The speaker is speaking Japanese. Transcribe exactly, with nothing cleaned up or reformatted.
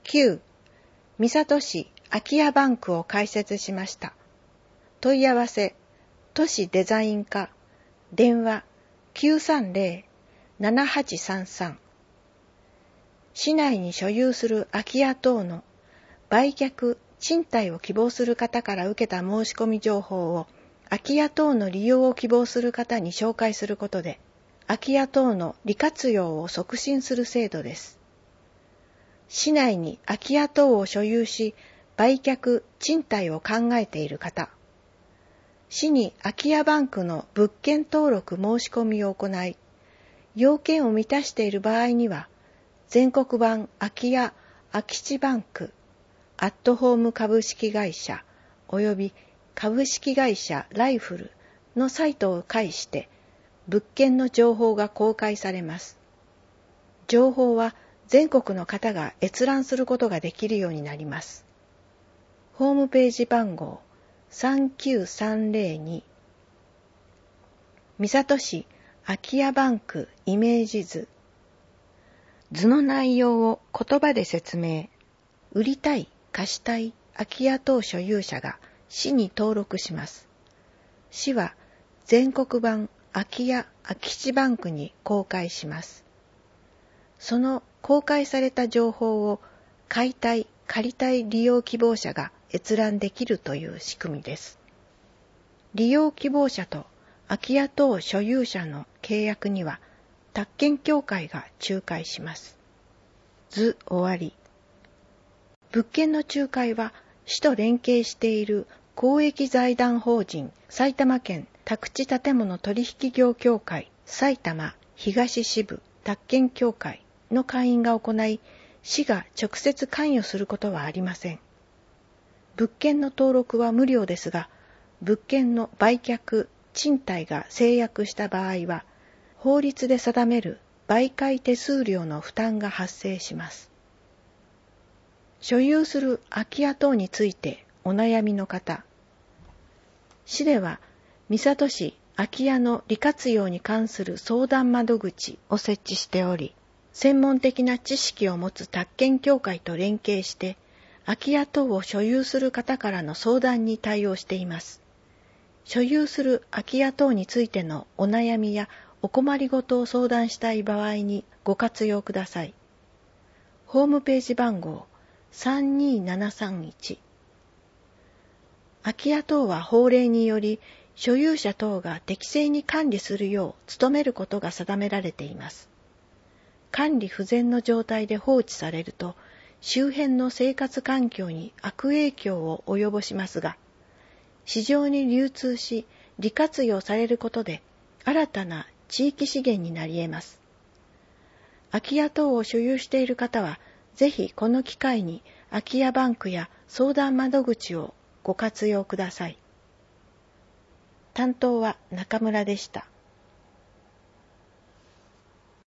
きゅう. 三郷市空き家バンクを開設しました。問い合わせ、都市デザイン課、電話 きゅうさんゼロ ななはちさんさん。市内に所有する空き家等の売却、賃貸を希望する方から受けた申し込み情報を空き家等の利用を希望する方に紹介することで、空き家等の利活用を促進する制度です。市内に空き家等を所有し、売却、賃貸を考えている方、市に空き家バンクの物件登録申し込みを行い、要件を満たしている場合には、全国版空き家空き地バンク、アットホーム株式会社および株式会社ライフルのサイトを介して物件の情報が公開されます。情報は全国の方が閲覧することができるようになります。ホームページ番号さんきゅうさんゼロに。三郷市空き家バンクイメージ図。図の内容を言葉で説明。売りたい、貸したい空き家等所有者が市に登録します。市は全国版空き家空き地バンクに公開します。その公開された情報を買いたい、借りたい利用希望者が閲覧できるという仕組みです。利用希望者と空き家等所有者の契約には宅建協会が仲介します。図終わり。物件の仲介は市と連携している公益財団法人埼玉県宅地建物取引業協会埼玉東支部宅建協会の会員が行い、市が直接関与することはありません。物件の登録は無料ですが、物件の売却、賃貸が制約した場合は、法律で定める売買手数料の負担が発生します。所有する空き家等についてお悩みの方、市では三郷市空き家の利活用に関する相談窓口を設置しており、専門的な知識を持つ宅建協会と連携して、空き家等を所有する方からの相談に対応しています。所有する空き家等についてのお悩みやお困りごとを相談したい場合にご活用ください。ホームページ番号さんにーななさんいち。空き家等は法令により所有者等が適正に管理するよう努めることが定められています。管理不全の状態で放置されると周辺の生活環境に悪影響を及ぼしますが、市場に流通し利活用されることで新たな地域資源になり得ます。空き家等を所有している方は、ぜひこの機会に空き家バンクや相談窓口をご活用ください。担当は中村でした。